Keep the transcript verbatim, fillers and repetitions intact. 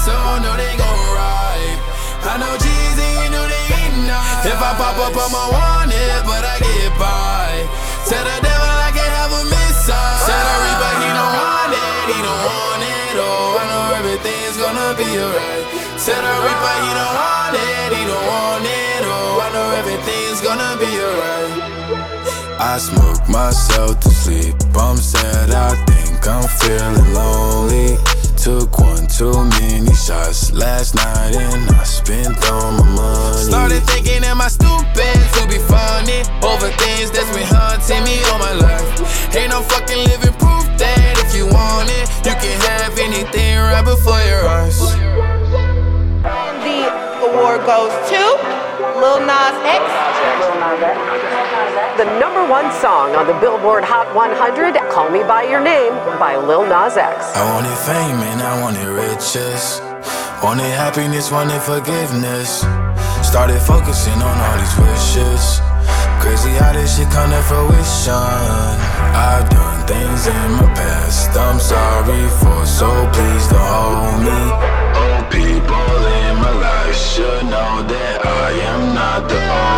so know they gon' ride. I know G's and you know they ain't not. If I pop up, I'ma want it, but I get by. Tell the devil I can have a missile. Tell the reaper he don't want it, he don't want it. Oh, I know everything's gonna be alright. Tell the reaper he don't want it, he don't want it. Oh, I know everything's gonna be alright. I smoke myself to sleep. I'm sad, I think I'm feeling lonely. Took one too many shots last night and I spent all my money. Started thinking, am I stupid to be funny over things that's been haunting me all my life? Ain't no fucking living proof that if you want it, you can have anything right before your eyes. And the award goes to Lil Nas X. The number one song on the Billboard Hot one hundred, Call Me By Your Name by Lil Nas X. I wanted fame and I wanted riches. Wanted happiness, wanted forgiveness. Started focusing on all these wishes. Crazy how this shit come to fruition. I've done things in my past I'm sorry for, so please don't hold me. Old people in my life should know that I am not the only